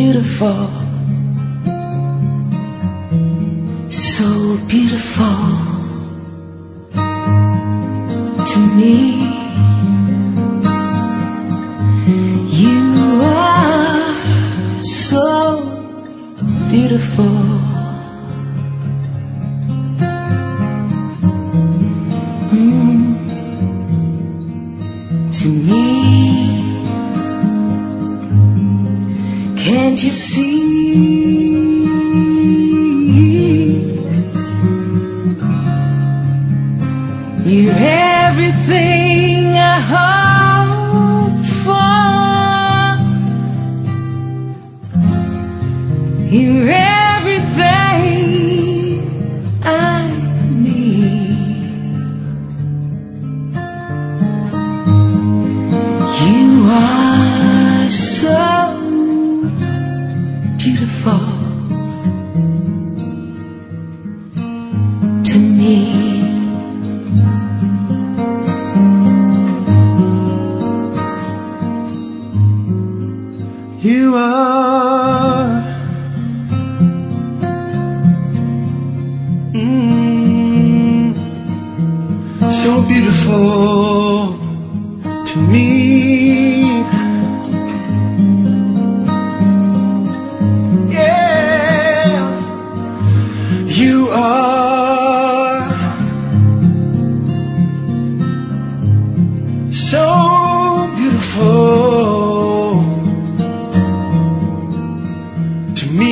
beautiful, so beautiful to me. You are so beautiful. To me, can't you see? You're everything I hoped for. You're everything I need. You are so beautiful to me. You are so beautiful to me. Yeah, you are so beautiful to me.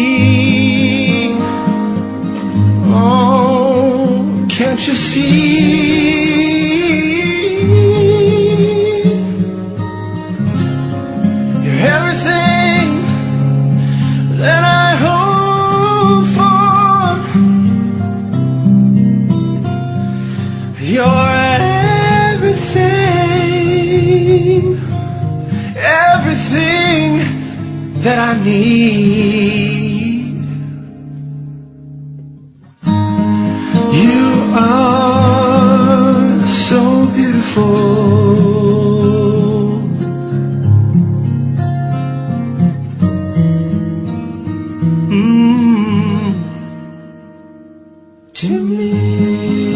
Oh, can't you see? You're everything that I hope for. You're everything, everything that I need. You are so beautiful. To me.